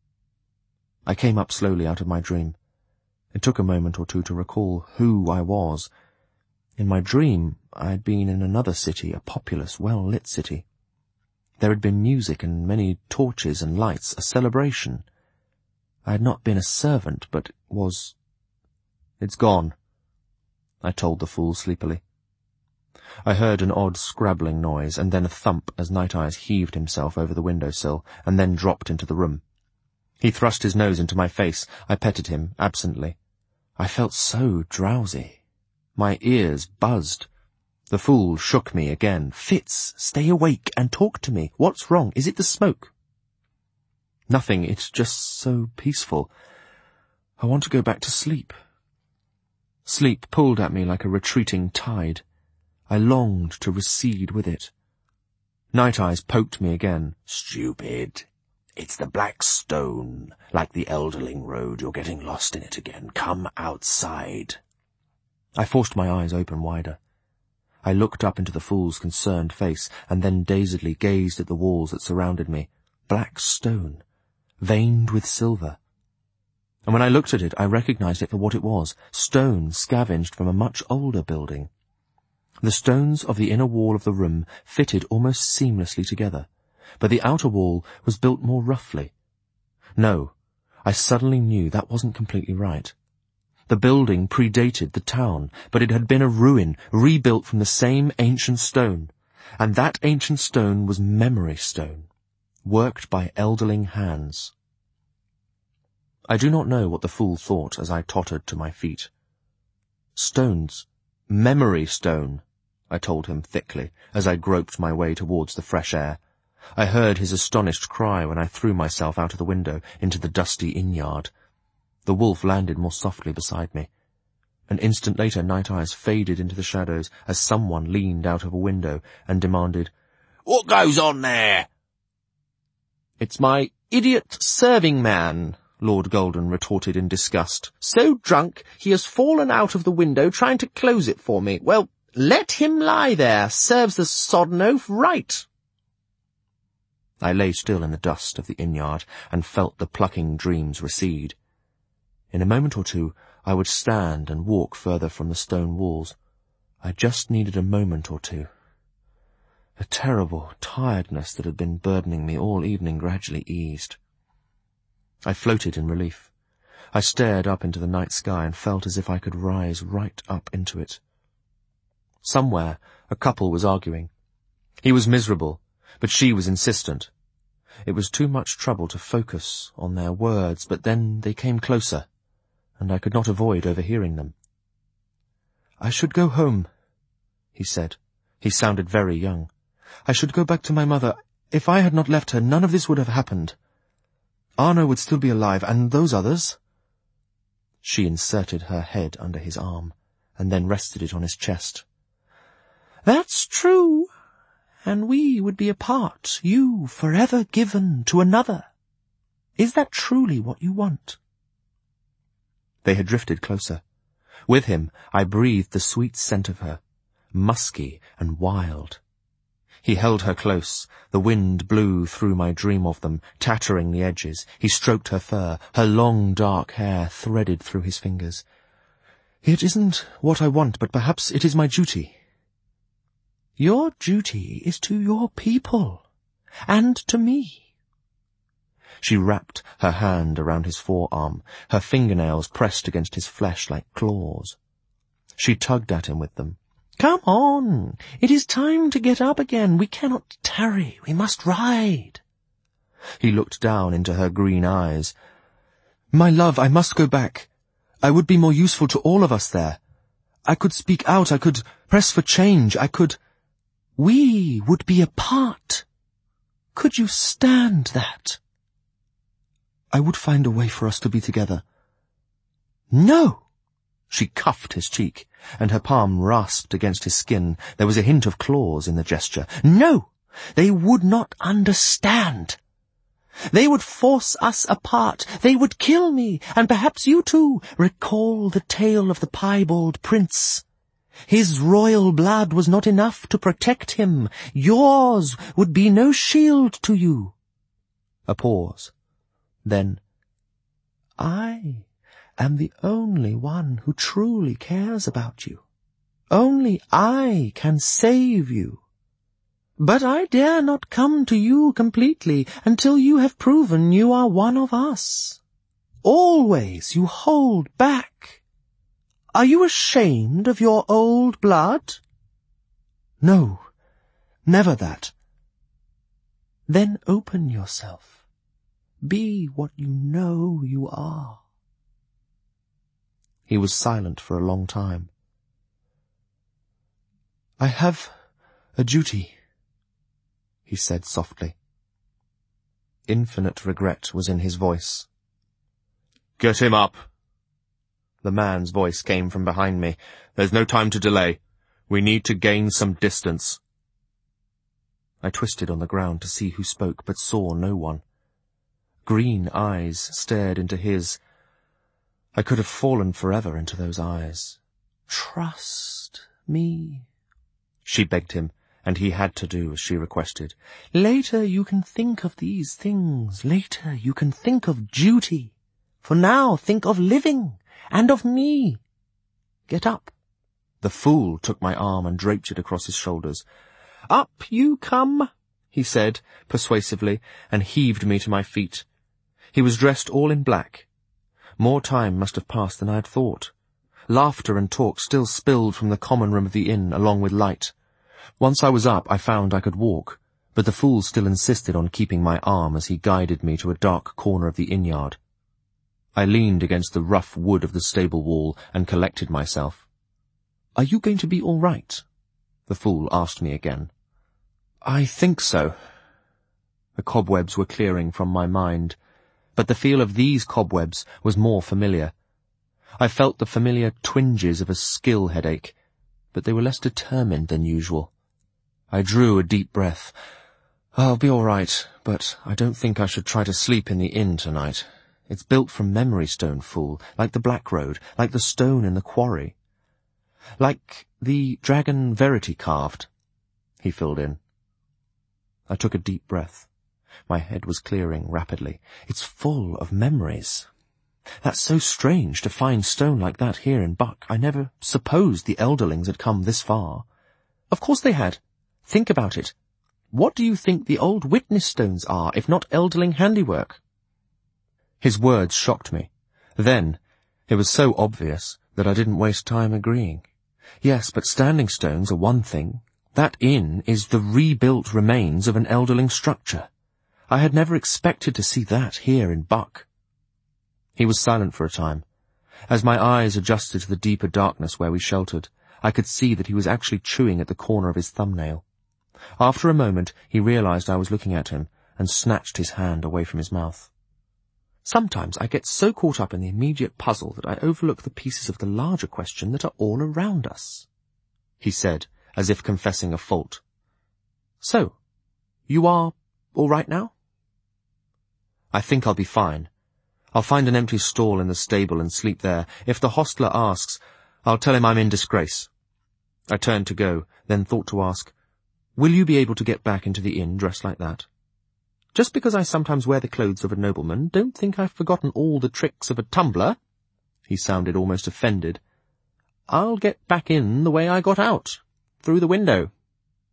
I came up slowly out of my dream. It took a moment or two to recall who I was. In my dream, I had been in another city, a populous, well-lit city. There had been music and many torches and lights, a celebration. I had not been a servant, but was... "It's gone," I told the fool sleepily. I heard an odd scrabbling noise, and then a thump as Night Eyes heaved himself over the window-sill, and then dropped into the room. He thrust his nose into my face. I petted him, absently. I felt so drowsy. My ears buzzed. The fool shook me again. "Fitz, stay awake and talk to me. What's wrong? Is it the smoke?" "Nothing. It's just so peaceful. I want to go back to sleep." Sleep pulled at me like a retreating tide. I longed to recede with it. Night Eyes poked me again.
"Stupid. It's the Black Stone, like the Elderling Road. You're getting lost in it again. Come outside."
I forced my eyes open wider. I looked up into the fool's concerned face, and then dazedly gazed at the walls that surrounded me. Black stone, veined with silver. And when I looked at it, I recognized it for what it was, stone scavenged from a much older building. The stones of the inner wall of the room fitted almost seamlessly together, but the outer wall was built more roughly. No, I suddenly knew that wasn't completely right. The building predated the town, but it had been a ruin, rebuilt from the same ancient stone, and that ancient stone was memory stone, worked by elderling hands. I do not know what the fool thought as I tottered to my feet. "Stones, memory stone," I told him thickly, as I groped my way towards the fresh air. I heard his astonished cry when I threw myself out of the window into the dusty inn-yard. The wolf landed more softly beside me. An instant later, Night Eyes faded into the shadows as someone leaned out of a window and demanded,
"What goes on there?"
"It's my idiot serving man," Lord Golden retorted in disgust. "So drunk he has fallen out of the window trying to close it for me. Well, let him lie there. Serves the sodden oaf right." I lay still in the dust of the inn-yard and felt the plucking dreams recede. In a moment or two, I would stand and walk further from the stone walls. I just needed a moment or two. A terrible tiredness that had been burdening me all evening gradually eased. I floated in relief. I stared up into the night sky and felt as if I could rise right up into it. Somewhere, a couple was arguing. He was miserable, but she was insistent. It was too much trouble to focus on their words, but then they came closer, and I could not avoid overhearing them. "I should go home," he said. He sounded very young. "I should go back to my mother. If I had not left her, none of this would have happened. Arno would still be alive, and those others." She inserted her head under his arm, and then rested it on his chest. "That's true, and we would be apart, you forever given to another. Is that truly what you want?" They had drifted closer. With him, I breathed the sweet scent of her, musky and wild. He held her close. The wind blew through my dream of them, tattering the edges. He stroked her fur, her long dark hair threaded through his fingers. "It isn't what I want, but perhaps it is my duty." Your duty is to your people, and to me. She wrapped her hand around his forearm, her fingernails pressed against his flesh like claws. She tugged at him with them. Come on, it is time to get up again. We cannot tarry, we must ride. He looked down into her green eyes. My love, I must go back. I would be more useful to all of us there. I could speak out, I could press for change, We would be apart. Could you stand that? I would find a way for us to be together. No! She cuffed his cheek, and her palm rasped against his skin. There was a hint of claws in the gesture. No! They would not understand. They would force us apart. They would kill me, and perhaps you too. Recall the tale of the piebald prince. His royal blood was not enough to protect him. Yours would be no shield to you. A pause. Then, I am the only one who truly cares about you. Only I can save you. But I dare not come to you completely until you have proven you are one of us. Always you hold back. Are you ashamed of your old blood? No, never that. Then open yourself. Be what you know you are. He was silent for a long time. I have a duty, he said softly. Infinite regret was in his voice. Get him up. The man's voice came from behind me. There's no time to delay. We need to gain some distance. I twisted on the ground to see who spoke, but saw no one. Green eyes stared into his. I could have fallen forever into those eyes. Trust me, she begged him, and he had to do as she requested. Later you can think of these things. Later you can think of duty. For now think of living, and of me. Get up. The fool took my arm and draped it across his shoulders. Up you come, he said persuasively, and heaved me to my feet. He was dressed all in black. More time must have passed than I had thought. Laughter and talk still spilled from the common room of the inn along with light. Once I was up, I found I could walk, but the fool still insisted on keeping my arm as he guided me to a dark corner of the inn-yard. I leaned against the rough wood of the stable wall and collected myself. Are you going to be all right? The fool asked me again. I think so. The cobwebs were clearing from my mind, but the feel of these cobwebs was more familiar. I felt the familiar twinges of a skill headache, but they were less determined than usual. I drew a deep breath. I'll be all right, but I don't think I should try to sleep in the inn tonight. It's built from memory stone, fool, like the Black Road, like the stone in the quarry. Like the dragon Verity carved, he filled in. I took a deep breath. My head was clearing rapidly. It's full of memories. That's so strange to find stone like that here in Buck. I never supposed the Elderlings had come this far. Of course they had. Think about it. What do you think the old witness stones are, if not Elderling handiwork? His words shocked me. Then, it was so obvious that I didn't waste time agreeing. Yes, but standing stones are one thing. That inn is the rebuilt remains of an Elderling structure. I had never expected to see that here in Buck. He was silent for a time. As my eyes adjusted to the deeper darkness where we sheltered, I could see that he was actually chewing at the corner of his thumbnail. After a moment, he realized I was looking at him and snatched his hand away from his mouth. Sometimes I get so caught up in the immediate puzzle that I overlook the pieces of the larger question that are all around us, he said, as if confessing a fault. So, you are all right now? I think I'll be fine. I'll find an empty stall in the stable and sleep there. If the hostler asks, I'll tell him I'm in disgrace. I turned to go, then thought to ask, will you be able to get back into the inn dressed like that? Just because I sometimes wear the clothes of a nobleman, don't think I've forgotten all the tricks of a tumbler. He sounded almost offended. I'll get back in the way I got out, through the window.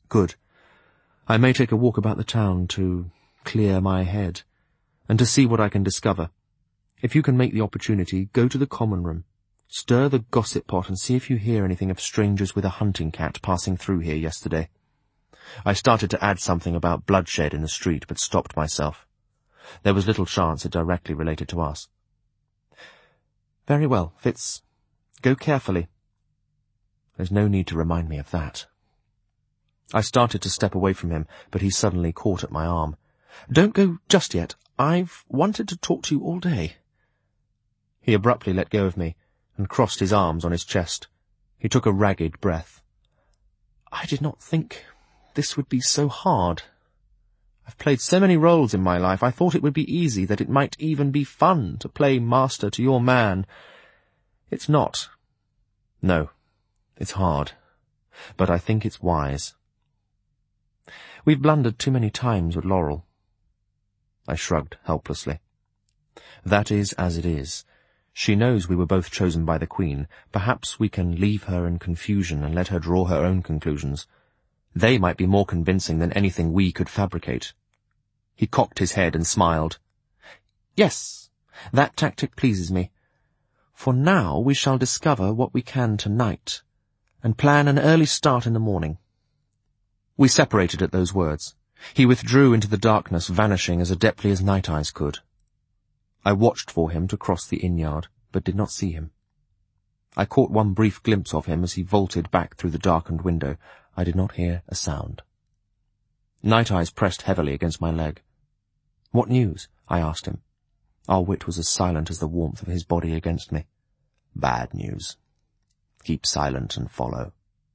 Good. I may take a walk about the town to clear my head, and to see what I can discover. If you can make the opportunity, go to the common room. Stir the gossip pot and see if you hear anything of strangers with a hunting cat passing through here yesterday. I started to add something about bloodshed in the street, but stopped myself. There was little chance it directly related to us. Very well, Fitz. Go carefully. There's no need to remind me of that. I started to step away from him, but he suddenly caught at my arm. Don't go just yet. I've wanted to talk to you all day. He abruptly let go of me and crossed his arms on his chest. He took a ragged breath. I did not think this would be so hard. I've played so many roles in my life, I thought it would be easy, that it might even be fun to play master to your man. It's not. No, it's hard, but I think it's wise. We've blundered too many times with Laurel. I shrugged helplessly. That is as it is. She knows we were both chosen by the Queen. Perhaps we can leave her in confusion and let her draw her own conclusions. They might be more convincing than anything we could fabricate. He cocked his head and smiled. Yes, that tactic pleases me. For now we shall discover what we can tonight, and plan an early start in the morning. We separated at those words. He withdrew into the darkness, vanishing as adeptly as Night Eyes could. I watched for him to cross the inn-yard, but did not see him. I caught one brief glimpse of him as he vaulted back through the darkened window. I did not hear a sound. Night Eyes pressed heavily against my leg. What news? I asked him. Our wit was as silent as the warmth of his body against me. Bad news. Keep silent and follow.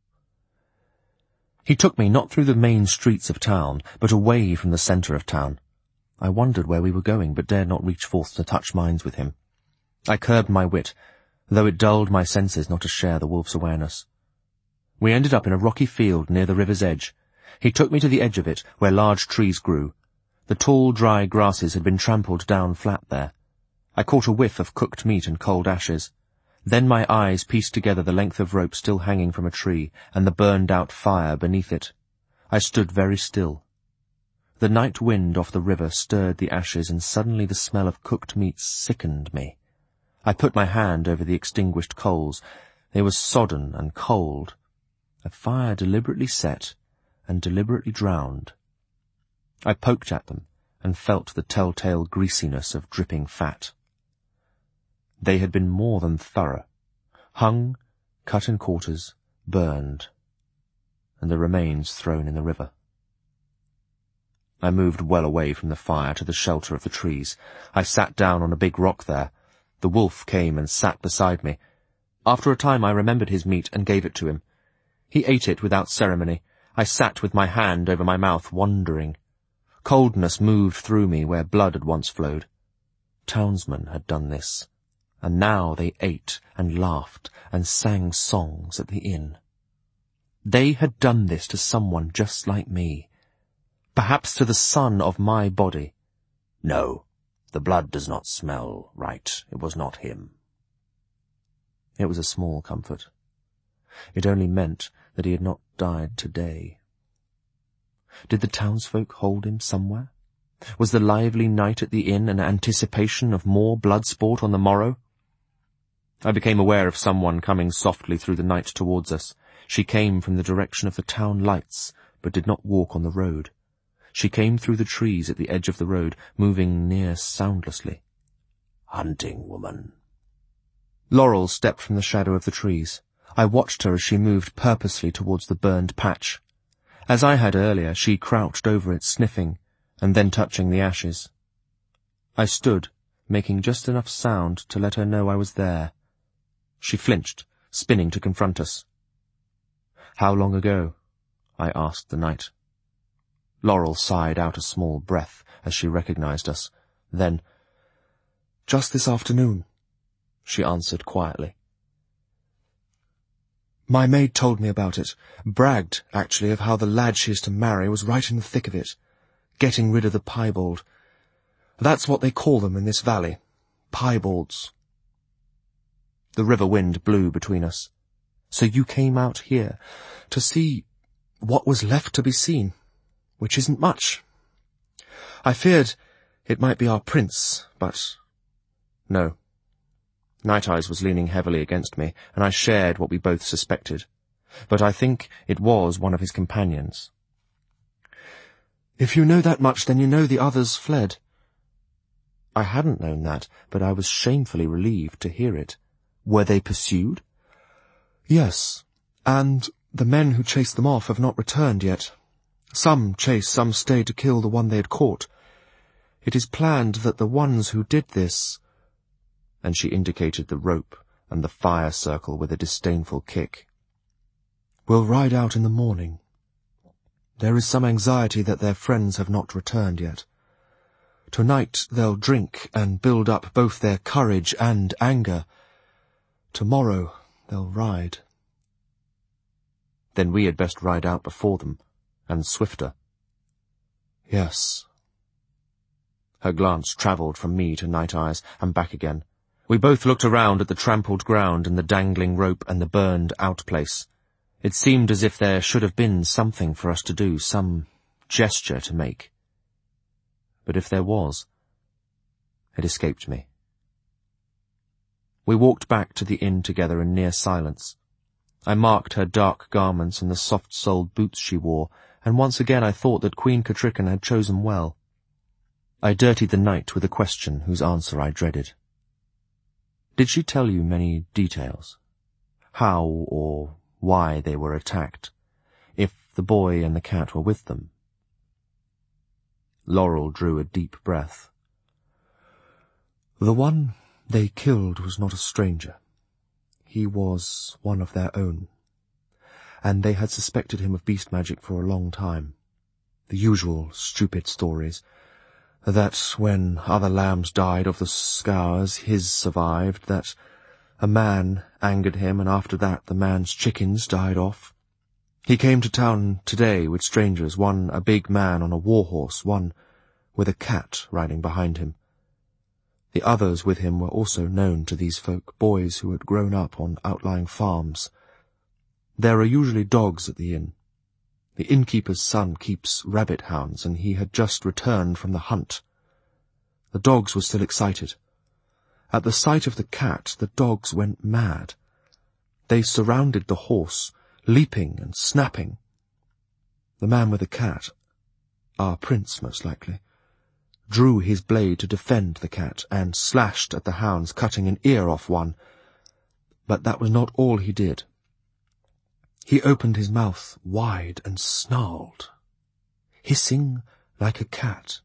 He took me not through the main streets of town, but away from the centre of town. I wondered where we were going, but dared not reach forth to touch minds with him. I curbed my wit, though it dulled my senses not to share the wolf's awareness. We ended up in a rocky field near the river's edge. He took me to the edge of it, where large trees grew. The tall, dry grasses had been trampled down flat there. I caught a whiff of cooked meat and cold ashes. Then my eyes pieced together the length of rope still hanging from a tree, and the burned-out fire beneath it. I stood very still. The night wind off the river stirred the ashes, and suddenly the smell of cooked meat sickened me. I put my hand over the extinguished coals. They were sodden and cold. A fire deliberately set and deliberately drowned. I poked at them and felt the telltale greasiness of dripping fat. They had been more than thorough. Hung, cut in quarters, burned, and the remains thrown in the river. I moved well away from the fire to the shelter of the trees. I sat down on a big rock there. The wolf came and sat beside me. After a time I remembered his meat and gave it to him. He ate it without ceremony. I sat with my hand over my mouth, wondering. Coldness moved through me where blood had once flowed. Townsmen had done this, and now they ate and laughed and sang songs at the inn. They had done this to someone just like me, perhaps to the son of my body.
No, the blood does not smell right. It was not him.
It was a small comfort. It only meant that he had not died today. Did the townsfolk hold him somewhere? Was the lively night at the inn an anticipation of more blood sport on the morrow? I became aware of someone coming softly through the night towards us. She came from the direction of the town lights, but did not walk on the road. She came through the trees at the edge of the road, moving near soundlessly.
Hunting woman.
Laurel stepped from the shadow of the trees. I watched her as she moved purposely towards the burned patch. As I had earlier, she crouched over it, sniffing, and then touching the ashes. I stood, making just enough sound to let her know I was there. She flinched, spinning to confront us. How long ago? I asked the knight. Laurel sighed out a small breath as she recognized us. Then, just this afternoon, she answered quietly. My maid told me about it, bragged, actually, of how the lad she is to marry was right in the thick of it, getting rid of the piebald. That's what they call them in this valley, piebalds. The river wind blew between us. So you came out here to see what was left to be seen, which isn't much. I feared it might be our prince, but no. Night Eyes was leaning heavily against me, and I shared what we both suspected, but I think it was one of his companions. If you know that much, then you know the others fled. I hadn't known that, but I was shamefully relieved to hear it. Were they pursued? Yes, and the men who chased them off have not returned yet. Some chased, some stayed to kill the one they had caught. It is planned that the ones who did this—" and she indicated the rope and the fire circle with a disdainful kick, "will ride out in the morning. There is some anxiety that their friends have not returned yet. Tonight they'll drink and build up both their courage and anger. Tomorrow they'll ride." "Then we had best ride out before them, and swifter." "Yes." Her glance travelled from me to Night Eyes and back again. We both looked around at the trampled ground and the dangling rope and the burned-out place. It seemed as if there should have been something for us to do, some gesture to make. But if there was, it escaped me. We walked back to the inn together in near silence. I marked her dark garments and the soft-soled boots she wore, and once again I thought that Queen Katrychan had chosen well. I dirtied the night with a question whose answer I dreaded. "Did she tell you many details? How or why they were attacked? If the boy and the cat were with them?" Laurel drew a deep breath. "The one they killed was not a stranger. He was one of their own, and they had suspected him of beast magic for a long time. The usual stupid stories, that when other lambs died of the scours, his survived, that a man angered him, and after that the man's chickens died off. He came to town today with strangers, one a big man on a war-horse, one with a cat riding behind him. The others with him were also known to these folk, boys who had grown up on outlying farms. There are usually dogs at the inn. The innkeeper's son keeps rabbit-hounds, and he had just returned from the hunt. The dogs were still excited. At the sight of the cat, the dogs went mad. They surrounded the horse, leaping and snapping. The man with the cat, our prince most likely, drew his blade to defend the cat, and slashed at the hounds, cutting an ear off one. But that was not all he did. He opened his mouth wide and snarled, hissing like a cat.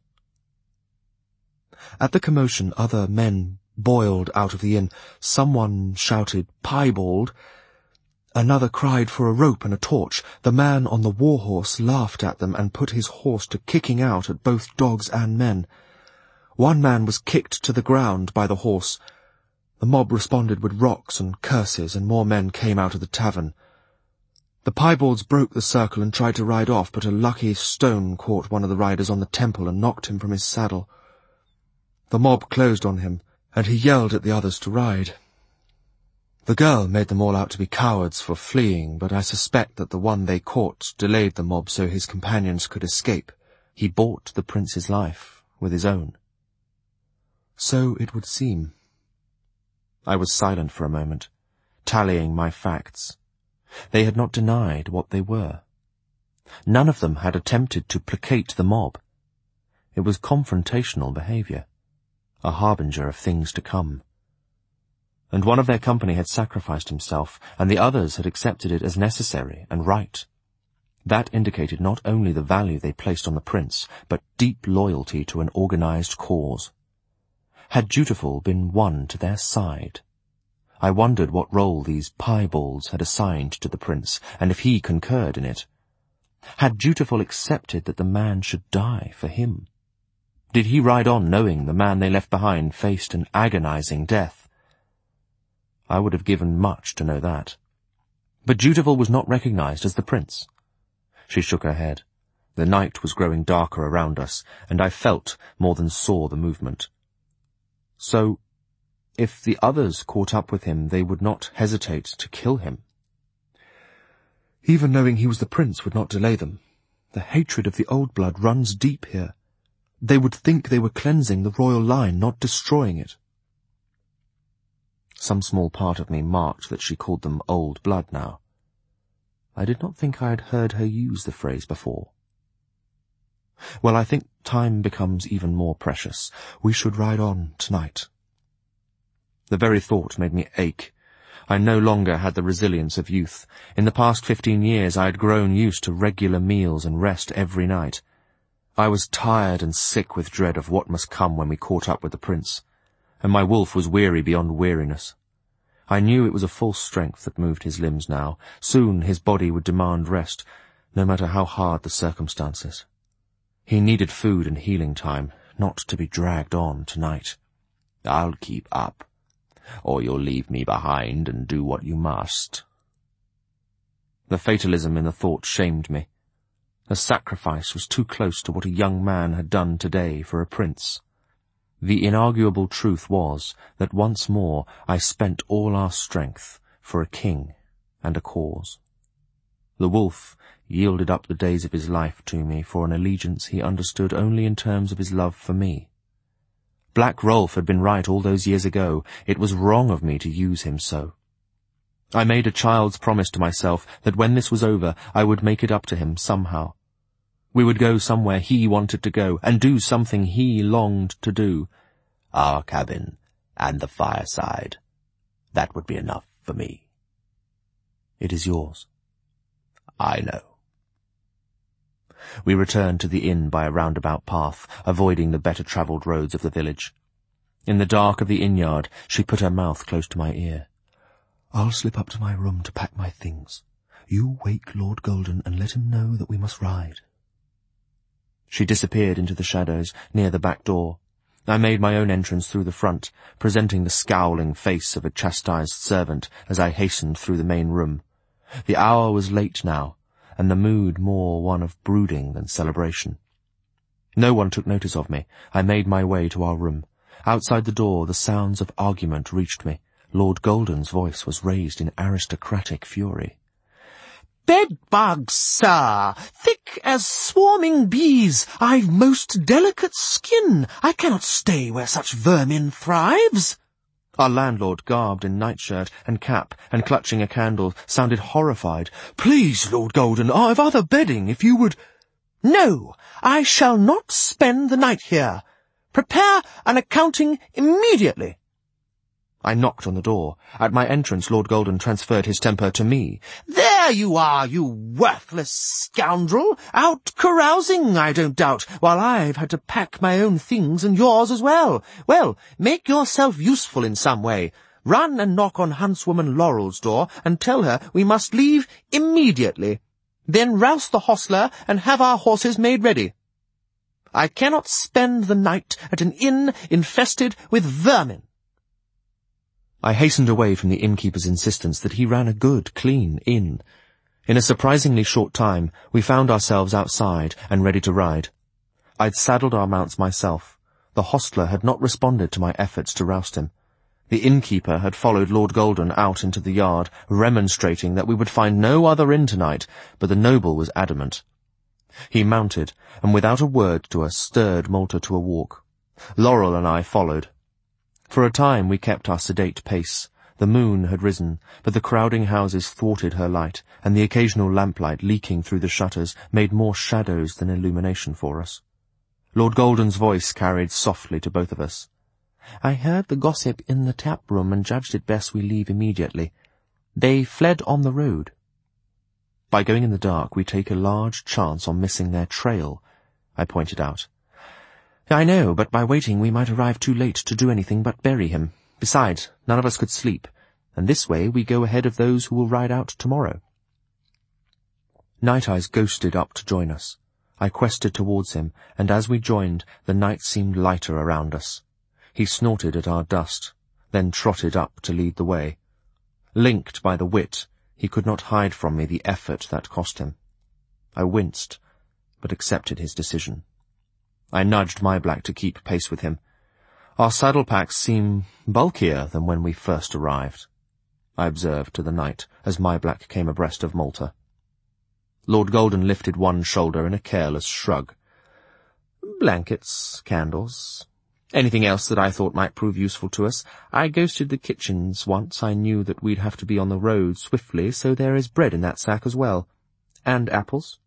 At the commotion, other men boiled out of the inn. Someone shouted, "Piebald!" Another cried for a rope and a torch. The man on the war-horse laughed at them and put his horse to kicking out at both dogs and men. One man was kicked to the ground by the horse. The mob responded with rocks and curses, and more men came out of the tavern. The piebalds broke the circle and tried to ride off, but a lucky stone caught one of the riders on the temple and knocked him from his saddle. The mob closed on him, and he yelled at the others to ride. The girl made them all out to be cowards for fleeing, but I suspect that the one they caught delayed the mob so his companions could escape. He bought the prince's life with his own. So it would seem. I was silent for a moment, tallying my facts. They had not denied what they were. None of them had attempted to placate the mob. It was confrontational behaviour, a harbinger of things to come. And one of their company had sacrificed himself, and the others had accepted it as necessary and right. That indicated not only the value they placed on the prince, but deep loyalty to an organized cause. Had Dutiful been won to their side? I wondered what role these piebalds had assigned to the prince, and if he concurred in it. Had Dutiful accepted that the man should die for him? Did he ride on knowing the man they left behind faced an agonizing death? I would have given much to know that. But Dutiful was not recognized as the prince. She shook her head. The night was growing darker around us, and I felt more than saw the movement. So, if the others caught up with him, they would not hesitate to kill him. Even knowing he was the prince would not delay them. The hatred of the old blood runs deep here. They would think they were cleansing the royal line, not destroying it. Some small part of me marked that she called them old blood now. I did not think I had heard her use the phrase before. Well, I think time becomes even more precious. We should ride on tonight. The very thought made me ache. I no longer had the resilience of youth. In the past 15 years I had grown used to regular meals and rest every night. I was tired and sick with dread of what must come when we caught up with the prince, and my wolf was weary beyond weariness. I knew it was a false strength that moved his limbs now. Soon his body would demand rest, no matter how hard the circumstances. He needed food and healing time, not to be dragged on tonight.
I'll keep up, or you'll leave me behind and do what you must.
The fatalism in the thought shamed me. The sacrifice was too close to what a young man had done today for a prince. The inarguable truth was that once more I spent all our strength for a king and a cause. The wolf yielded up the days of his life to me for an allegiance he understood only in terms of his love for me. Black Rolf had been right all those years ago. It was wrong of me to use him so. I made a child's promise to myself that when this was over I would make it up to him somehow. We would go somewhere he wanted to go, and do something he longed to do.
Our cabin and the fireside. That would be enough for me.
It is yours.
I know.
We returned to the inn by a roundabout path, avoiding the better-travelled roads of the village. In the dark of the inn-yard, she put her mouth close to my ear. "I'll slip up to my room to pack my things. You wake Lord Golden and let him know that we must ride." She disappeared into the shadows near the back door. I made my own entrance through the front, presenting the scowling face of a chastised servant as I hastened through the main room. The hour was late now, and the mood more one of brooding than celebration. No one took notice of me. I made my way to our room. Outside the door the sounds of argument reached me. Lord Golden's voice was raised in aristocratic fury.
"Bedbugs, sir, thick as swarming bees. I've most delicate skin. I cannot stay where such vermin thrives."
Our landlord, garbed in nightshirt and cap and clutching a candle, sounded horrified. "Please, Lord Golden, I've other bedding, if you would—"
"No, I shall not spend the night here. Prepare an accounting immediately."
I knocked on the door. At my entrance, Lord Golden transferred his temper to me.
"There you are, you worthless scoundrel! Out carousing, I don't doubt, while I've had to pack my own things and yours as well. Well, make yourself useful in some way. Run and knock on huntswoman Laurel's door and tell her we must leave immediately. Then rouse the hostler and have our horses made ready. I cannot spend the night at an inn infested with vermin."
I hastened away from the innkeeper's insistence that he ran a good, clean inn. In a surprisingly short time, we found ourselves outside and ready to ride. I'd saddled our mounts myself. The hostler had not responded to my efforts to roust him. The innkeeper had followed Lord Golden out into the yard, remonstrating that we would find no other inn tonight, but the noble was adamant. He mounted, and without a word to us stirred Malta to a walk. Laurel and I followed. For a time we kept our sedate pace. The moon had risen, but the crowding houses thwarted her light, and the occasional lamplight leaking through the shutters made more shadows than illumination for us. Lord Golden's voice carried softly to both of us. "I heard the gossip in the tap-room and judged it best we leave immediately. They fled on the road." "By going in the dark we take a large chance on missing their trail," I pointed out. "I know, but by waiting we might arrive too late to do anything but bury him. Besides, none of us could sleep, and this way we go ahead of those who will ride out tomorrow." Night Eyes ghosted up to join us. I quested towards him, and as we joined, the night seemed lighter around us. He snorted at our dust, then trotted up to lead the way. Linked by the wit, he could not hide from me the effort that cost him. I winced, but accepted his decision. I nudged my black to keep pace with him. Our saddle packs seem bulkier than when we first arrived, I observed to the night as my black came abreast of Malta. Lord Golden lifted one shoulder in a careless shrug. Blankets, candles, anything else that I thought might prove useful to us. I ghosted the kitchens once. I knew that we'd have to be on the road swiftly, so there is bread in that sack as well. And apples.